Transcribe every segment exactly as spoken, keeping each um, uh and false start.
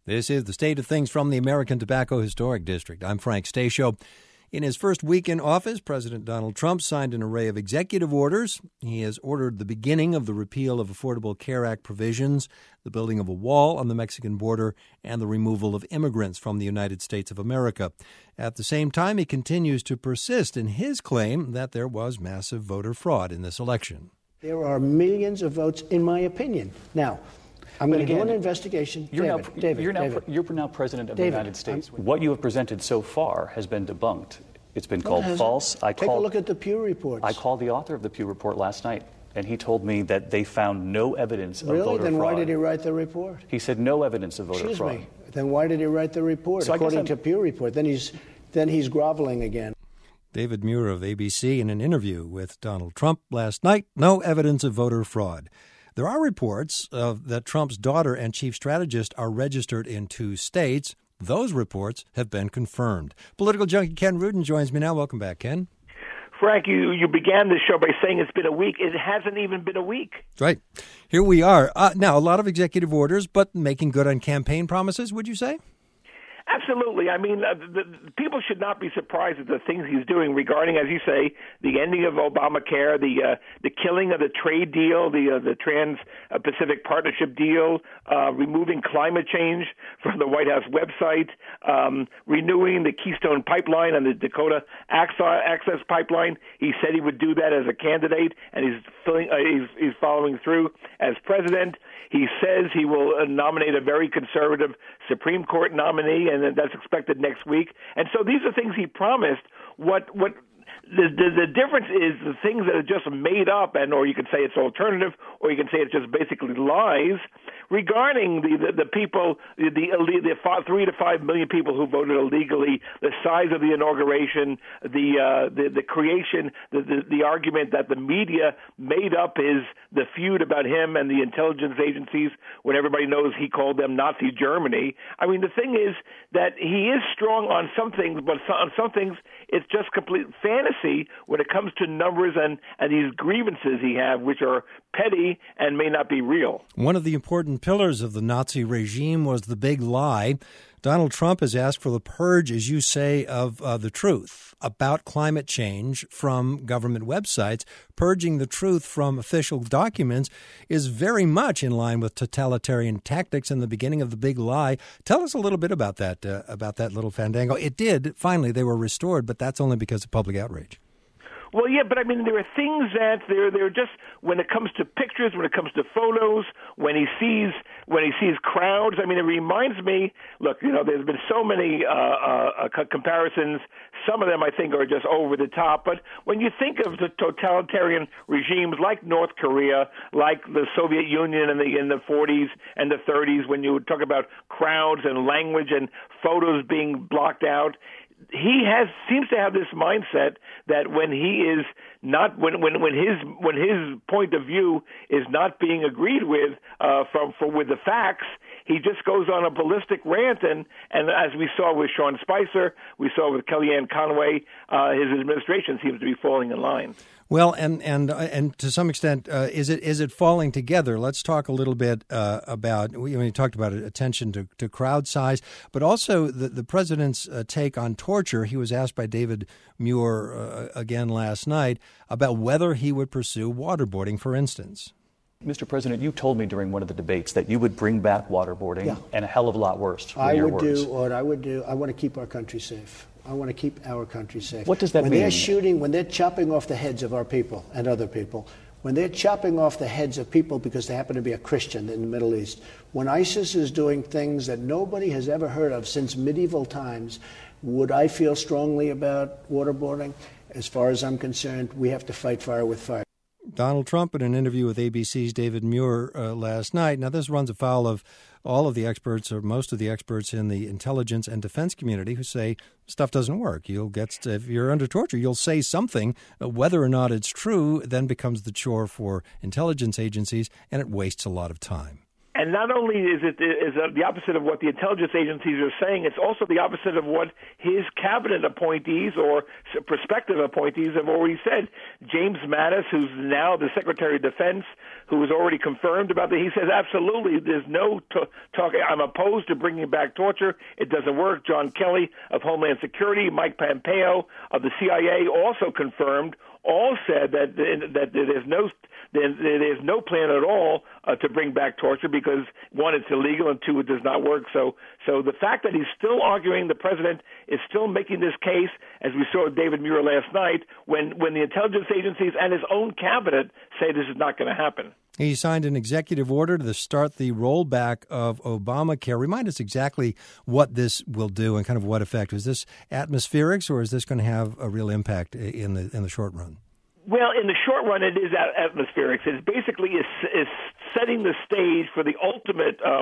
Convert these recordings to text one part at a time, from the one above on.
This is the State of Things from the American Tobacco Historic District. I'm Frank Stasio. In his first week in office, President Donald Trump signed an array of executive orders. He has ordered the beginning of the repeal of Affordable Care Act provisions, the building of a wall on the Mexican border, and the removal of immigrants from the United States of America. At the same time, he continues to persist in his claim that there was massive voter fraud in this election. There are millions of votes, in my opinion. Now, I'm going to do an investigation. You're, David, now, David, you're, now, David. you're now president of David, the United States. I'm, what you have presented so far has been debunked. It's been called false. I Take called, a look at the Pew reports. I called the author of the Pew report last night, and he told me that they found no evidence really? of voter Then fraud. Really? Then why did he write the report? He said no evidence of voter Excuse fraud. Excuse me. Then why did he write the report, so according to Pew report? Then he's, then he's groveling again. David Muir of A B C in an interview with Donald Trump last night. No evidence of voter fraud. There are reports of that Trump's daughter and chief strategist are registered in two states. Those reports have been confirmed. Political junkie Ken Rudin joins me now. Welcome back, Ken. Frank, you, you began this show by saying it's been a week. It hasn't even been a week. Right. Here we are. Uh, now, a lot of executive orders, but making good on campaign promises, would you say? Absolutely. I mean, uh, the, the people should not be surprised at the things he's doing regarding, as you say, the ending of Obamacare, the uh, the killing of the trade deal, the uh, the Trans-Pacific Partnership deal, uh, removing climate change from the White House website, um, renewing the Keystone Pipeline and the Dakota Access Pipeline. He said he would do that as a candidate, and he's filling, uh, he's, he's following through as president. He says he will uh, nominate a very conservative Supreme Court nominee, and that's expected next week. And so these are things he promised. What what the, the the difference is the things that are just made up, and or you can say it's alternative, or you can say it's just basically lies regarding the the, the people, the the, the five, three to five million people who voted illegally, the size of the inauguration, the uh, the, the creation, the, the the argument that the media made up is the feud about him and the intelligence agencies when everybody knows he called them Nazi Germany. I mean, the thing is that he is strong on some things, but on some things it's just complete fantasy when it comes to numbers and, and these grievances he have, which are petty and may not be real. One of the important pillars of the Nazi regime was the big lie. Donald Trump has asked for the purge, as you say, of uh, the truth about climate change from government websites. Purging the truth from official documents is very much in line with totalitarian tactics and the beginning of the big lie. Tell us a little bit about that, uh, about that little fandango. It did. Finally, they were restored, but that's only because of public outrage. Well, yeah, but I mean, there are things that they're they're just when it comes to pictures, when it comes to photos, when he sees when he sees crowds. I mean, it reminds me. Look, you know, there's been so many uh, uh, comparisons. Some of them I think are just over the top. But when you think of the totalitarian regimes like North Korea, like the Soviet Union in the in the forties and the thirties, when you would talk about crowds and language and photos being blocked out. He has seems to have this mindset that when he is not when when when his when his point of view is not being agreed with uh, from for with the facts, he just goes on a ballistic rant, and, and as we saw with Sean Spicer, we saw with Kellyanne Conway, uh, his administration seems to be falling in line. Well, and and and to some extent, uh, is it is it falling together? Let's talk a little bit uh, about we, we talked about attention to, to crowd size, but also the the president's uh, take on torture. He was asked by David Muir uh, again last night about whether he would pursue waterboarding, for instance. Mister President, you told me during one of the debates that you would bring back waterboarding yeah. and a hell of a lot worse. I your would words. do what I would do. I want to keep our country safe. I want to keep our country safe. What does that when mean? When they're shooting, when they're chopping off the heads of our people and other people, when they're chopping off the heads of people because they happen to be a Christian in the Middle East, when ISIS is doing things that nobody has ever heard of since medieval times, would I feel strongly about waterboarding? As far as I'm concerned, we have to fight fire with fire. Donald Trump in an interview with A B C's David Muir uh, last night. Now, this runs afoul of all of the experts or most of the experts in the intelligence and defense community who say stuff doesn't work. You'll get, if you're under torture, you'll say something. Uh, whether or not it's true then becomes the chore for intelligence agencies, and it wastes a lot of time. And not only is it is it the opposite of what the intelligence agencies are saying, it's also the opposite of what his cabinet appointees or prospective appointees have already said. James Mattis, who's now the Secretary of Defense, who was already confirmed about that, he says absolutely there's no t- talk. I'm opposed to bringing back torture. It doesn't work. John Kelly of Homeland Security, Mike Pompeo of the C I A also confirmed. All said that that there's no there's no plan at all uh, to bring back torture because one, it's illegal, and two, it does not work. So so the fact that he's still arguing, the president is still making this case, as we saw with David Muir last night, when when the intelligence agencies and his own cabinet say this is not going to happen. He signed an executive order to start the rollback of Obamacare. Remind us exactly what this will do and kind of what effect. Is this atmospherics, or is this going to have a real impact in the in the short run? Well, in the short run, it is atmospherics. It basically is, is setting the stage for the ultimate uh,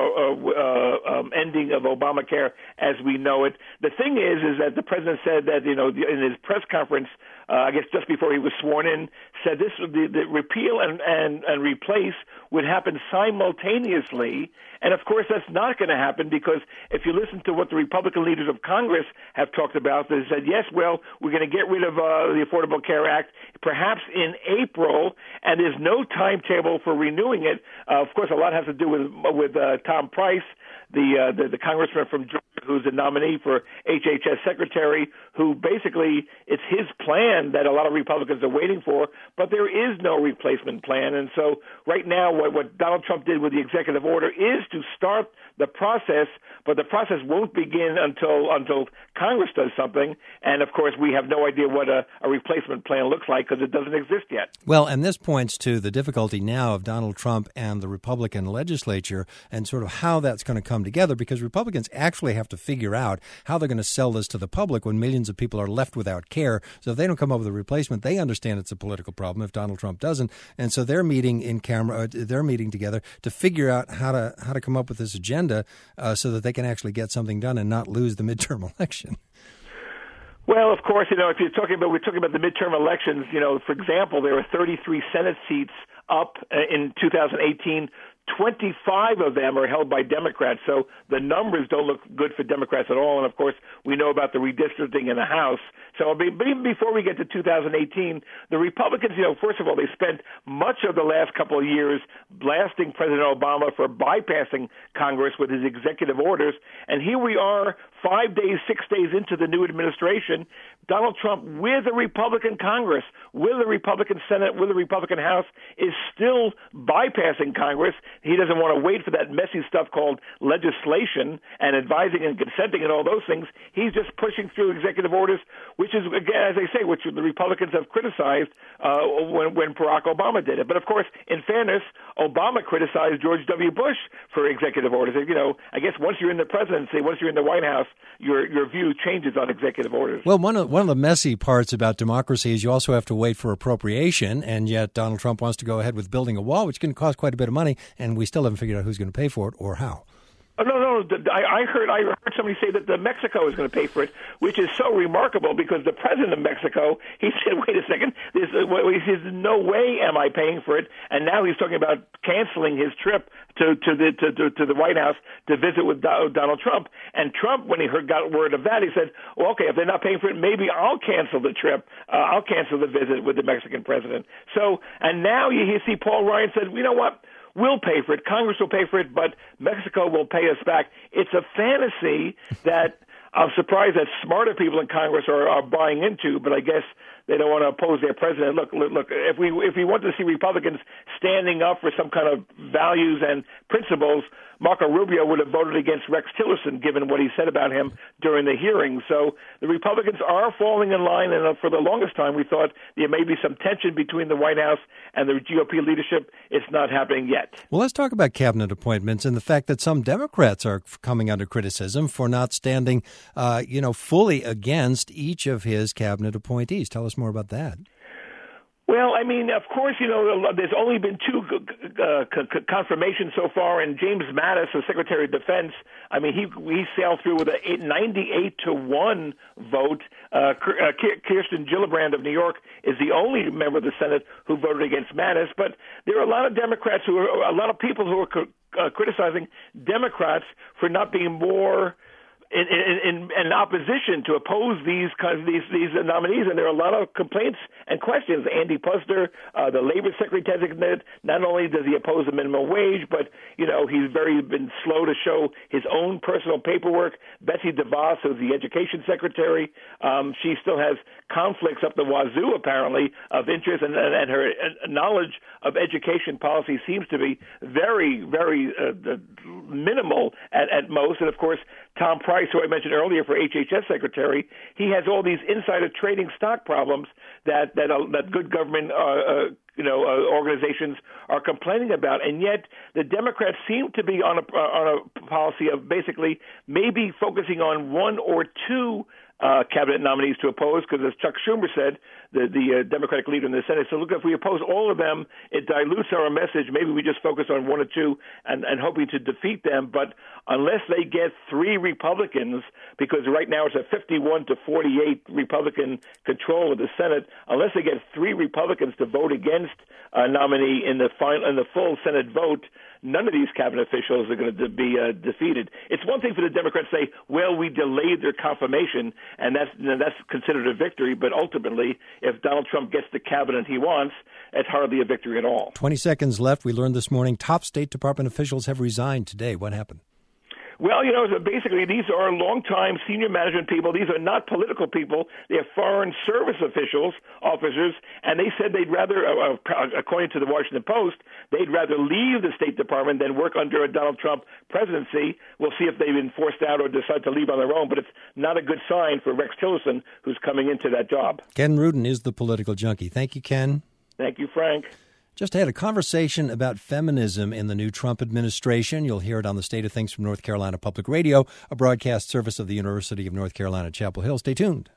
uh, um, ending of Obamacare as we know it. The thing is, is that the president said that, you know, in his press conference, uh, I guess just before he was sworn in, said this the, the repeal and, and, and replace would happen simultaneously. And, of course, that's not going to happen because if you listen to what the Republican leaders of Congress have talked about, they said, yes, well, we're going to get rid of uh, the Affordable Care Act perhaps in April, and there's no timetable for renewing it. Uh, of course, a lot has to do with with uh, Tom Price, the, uh, the the congressman from Georgia, who's a nominee for H H S secretary, who basically it's his plan that a lot of Republicans are waiting for, but there is no replacement plan. And so right now what, what Donald Trump did with the executive order is to start the process, but the process won't begin until until Congress does something. And, of course, we have no idea what a, a replacement plan looks like because it doesn't exist yet. Well, and this points to the difficulty now of Donald Trump and the Republican legislature and sort of how that's going to come together, because Republicans actually have to figure out how they're going to sell this to the public when millions of people are left without care. So if they don't come up with a replacement, they understand it's a political problem if Donald Trump doesn't. And so they're meeting in camera, they're meeting together to figure out how to how to come up with this agenda uh, so that they can actually get something done and not lose the midterm election. Well, of course, you know, if you're talking about, we're talking about the midterm elections, you know, for example, there are thirty-three Senate seats up in two thousand eighteen. twenty-five of them are held by Democrats, so the numbers don't look good for Democrats at all. And, of course, we know about the redistricting in the House. So but even before we get to two thousand eighteen, the Republicans, you know, first of all, they spent much of the last couple of years blasting President Obama for bypassing Congress with his executive orders. And here we are five days, six days into the new administration, Donald Trump with a Republican Congress, with a Republican Senate, with a Republican House, is still bypassing Congress. He doesn't want to wait for that messy stuff called legislation and advising and consenting and all those things. He's just pushing through executive orders, which is, again, as I say, which the Republicans have criticized uh, when, when Barack Obama did it. But, of course, in fairness, Obama criticized George W. Bush for executive orders. You know, I guess once you're in the presidency, once you're in the White House, your your view changes on executive orders. Well, one of one of the messy parts about democracy is you also have to wait for appropriation, and yet Donald Trump wants to go ahead with building a wall, which can cost quite a bit of money, and we still haven't figured out who's going to pay for it or how. Oh, no, no. I, I heard I heard somebody say that the Mexico is going to pay for it, which is so remarkable because the president of Mexico, he said, wait a second, there's, he says, no way am I paying for it. And now he's talking about canceling his trip to, to, the, to, to, to the White House to visit with Donald Trump. And Trump, when he heard, got word of that, he said, well, okay, if they're not paying for it, maybe I'll cancel the trip. Uh, I'll cancel the visit with the Mexican president. So, and now you, you see Paul Ryan said, you know what? We'll pay for it. Congress will pay for it, but Mexico will pay us back. It's a fantasy that I'm surprised that smarter people in Congress are, are buying into, but I guess they don't want to oppose their president. Look, look, look, if we if we want to see Republicans standing up for some kind of values and principles, Marco Rubio would have voted against Rex Tillerson, given what he said about him during the hearing. So the Republicans are falling in line, and for the longest time we thought there may be some tension between the White House and the G O P leadership. It's not happening yet. Well, let's talk about cabinet appointments and the fact that some Democrats are coming under criticism for not standing, uh, you know, fully against each of his cabinet appointees. Tell us more about that. Well, I mean, of course, you know, there's only been two uh, c- confirmations so far, and James Mattis, the Secretary of Defense, I mean, he he sailed through with a ninety-eight to one vote. Uh, Kirsten Gillibrand of New York is the only member of the Senate who voted against Mattis, but there are a lot of Democrats who are, a lot of people who are uh, criticizing Democrats for not being more In, in, in opposition to oppose these these these nominees, and there are a lot of complaints and questions. Andy Puzder, uh, the labor secretary designate, not only does he oppose the minimum wage, but you know he's very been slow to show his own personal paperwork. Betsy DeVos, who's the education secretary, um, she still has conflicts up the wazoo apparently of interest, and, and, and her knowledge of education policy seems to be very very uh, minimal at, at most. And of course, Tom Price, who I mentioned earlier for H H S Secretary, he has all these insider trading stock problems that that uh, that good government uh, uh, you know uh, organizations are complaining about, and yet the Democrats seem to be on a uh, on a policy of basically maybe focusing on one or two Uh, cabinet nominees to oppose, because as Chuck Schumer said, the, the uh, Democratic leader in the Senate, so look, if we oppose all of them, it dilutes our message. Maybe we just focus on one or two and, and hoping to defeat them. But unless they get three Republicans, because right now it's a fifty-one to forty-eight Republican control of the Senate, unless they get three Republicans to vote against a nominee in the final, in the full Senate vote, none of these cabinet officials are going to be uh, defeated. It's one thing for the Democrats to say, well, we delayed their confirmation, and that's that's considered a victory. But ultimately, if Donald Trump gets the cabinet he wants, it's hardly a victory at all. twenty seconds left. We learned this morning top State Department officials have resigned today. What happened? Well, you know, so basically these are longtime senior management people. These are not political people. They're foreign service officials, officers, and they said they'd rather, uh, according to the Washington Post, they'd rather leave the State Department than work under a Donald Trump presidency. We'll see if they've been forced out or decide to leave on their own, but it's not a good sign for Rex Tillerson, who's coming into that job. Ken Rudin is the political junkie. Thank you, Ken. Thank you, Frank. Just had a conversation about feminism in the new Trump administration. You'll hear it on the State of Things from North Carolina Public Radio, a broadcast service of the University of North Carolina, Chapel Hill. Stay tuned.